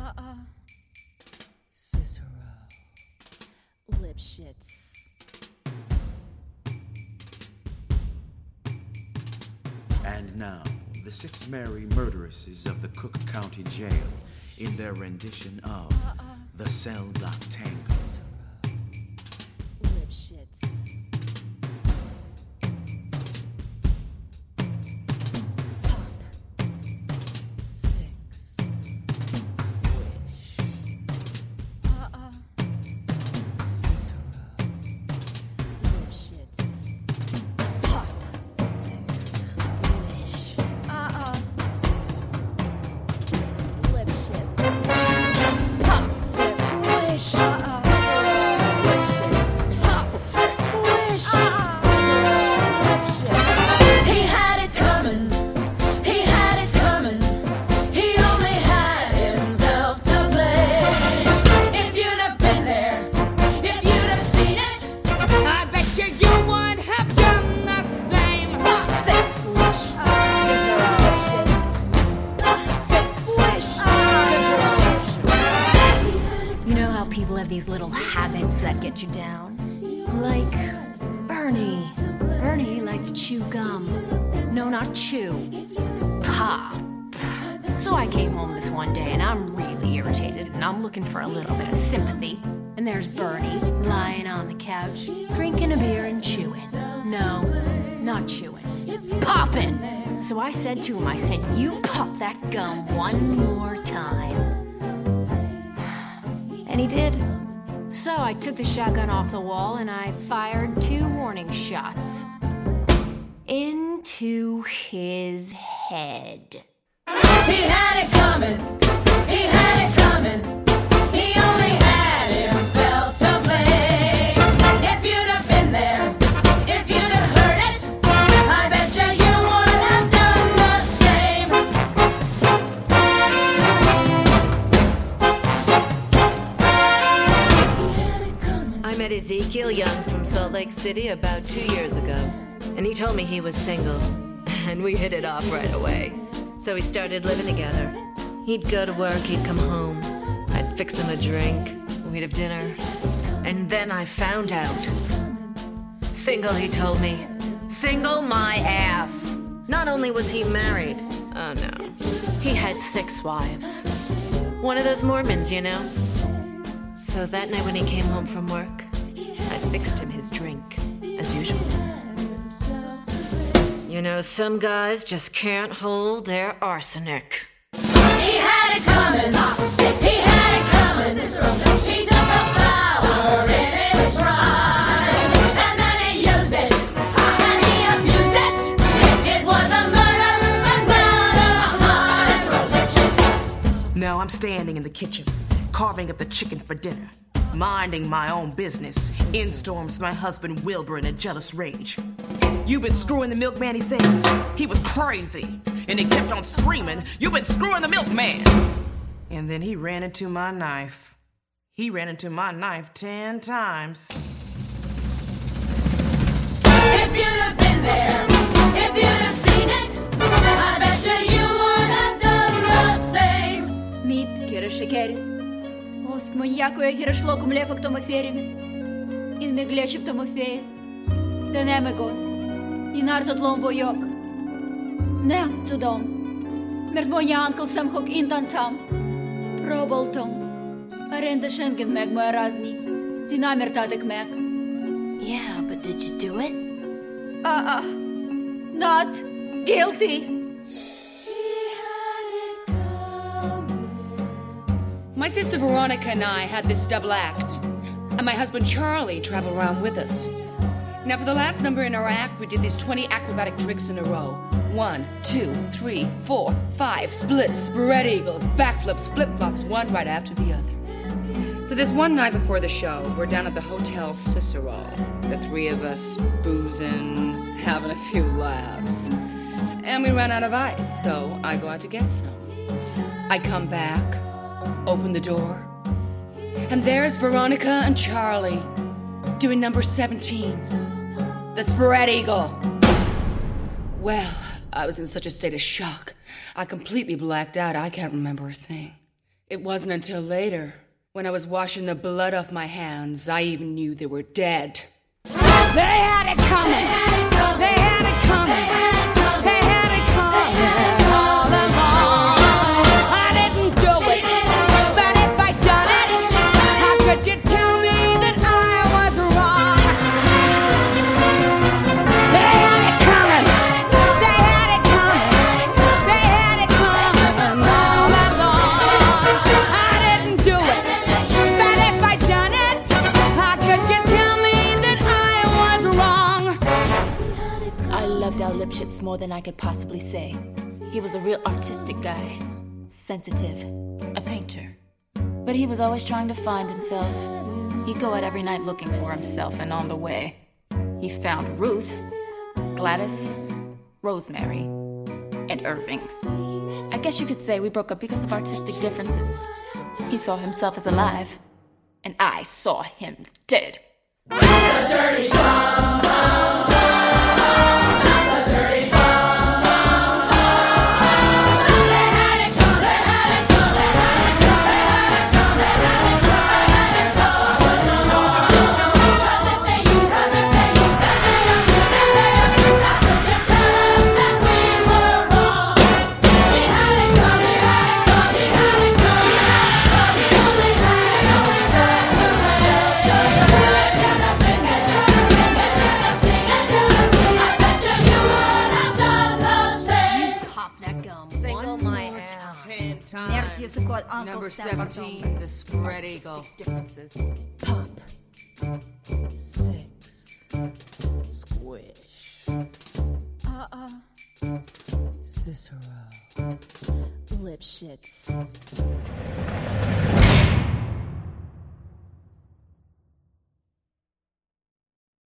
Cicero. Lipschitz. And now, the 6 merry murderesses of the Cook County Jail in their rendition of The Cell Block Tango. Lipschitz. Pop. 6. Squish. Cicero. Lipschitz. Pop. 6. Squish. Cicero. Lipschitz. Pop. 6. Squish. He had it coming. He had it coming. He only had himself to blame. If you'd have been there, if you'd have seen it, I bet you would have done the same. 6 squish. Cicero. Lipschitz. 6 squish. Cicero. You know how people have these little habits that get you down? Like Bernie. Bernie liked to chew gum. No, not chew. Pop. So I came home this one day and I'm really irritated and I'm looking for a little bit of sympathy. And there's Bernie lying on the couch, drinking a beer and chewing. No, not chewing. Popping. So I said to him, you pop that gum one more time. And he did. So I took the shotgun off the wall and I fired 2 warning shots. Into his head. He had it coming. He had it coming. He only had himself to blame. If you'd have been there, if you'd have heard it, I bet you would have done the same. I met Ezekiel Young from Salt Lake City about 2 years ago, and he told me he was single, and we hit it off right away. So we started living together. He'd go to work, he'd come home, I'd fix him a drink, we'd have dinner, and then I found out. Single, he told me. Single my ass. Not only was he married, oh no, he had 6 wives. One of those Mormons, you know. So that night when he came home from work, I fixed him his drink, as usual. You know, some guys just can't hold their arsenic. He had it coming. He had it coming. He took the flower in his prime, and then he used it, and he abused it. It was a murder and not a crime. Now I'm standing in the kitchen, carving up the chicken for dinner, minding my own business. In storms my husband Wilbur in a jealous rage. "You've been screwing the milkman," he says. He was crazy, and he kept on screaming, "You've been screwing the milkman!" And then he ran into my knife. He ran into my knife 10 times. If you'd have been there, if you'd have seen it, I bet you would have done the same. Мид, кира шекери. Ост моньяко я хирашло кумлефа к тому фериме. Ин ме глече к тому фея. Да не ме гос. In artot lom vojok. Ne to dom. Mert moja uncle sam hok indan tam. Probal tom. Arenda schengen meg moja razni. Dinamer tadek meg. Yeah, but did you do it? Not guilty. My sister Veronica and I had this double act, and my husband Charlie traveled around with us. Now, for the last number in our act, we did these 20 acrobatic tricks in a row. 1, 2, 3, 4, 5, splits, spread eagles, backflips, flip-flops, one right after the other. So this one night before the show, we're down at the Hotel Cicero. The 3 of us boozing, having a few laughs. And we ran out of ice, so I go out to get some. I come back, open the door, and there's Veronica and Charlie doing number 17, the spread eagle. Well, I was in such a state of shock. I completely blacked out. I can't remember a thing. It wasn't until later, when I was washing the blood off my hands, I even knew they were dead. They had it coming! They had it coming! They had it coming all along! I didn't do it, but if I'd done it, how could you tell me that I was wrong? They had it coming! They had it coming! They had it coming all along! I didn't do it, but if I'd done it, how could you tell me that I was wrong? I loved Al Lipschitz more than I could possibly say. He was a real artistic guy, sensitive, a painter. But he was always trying to find himself. He'd go out every night looking for himself, and on the way, he found Ruth, Gladys, Rosemary, and Irving. I guess you could say we broke up because of artistic differences. He saw himself as alive, and I saw him dead. Pop that gum. Single one my more ass. time. 10 times. Мерт языком, Uncle Number Sam 17, the spread eagle. Differences. Pop. 6. Squish. Cicero. Lipschitz.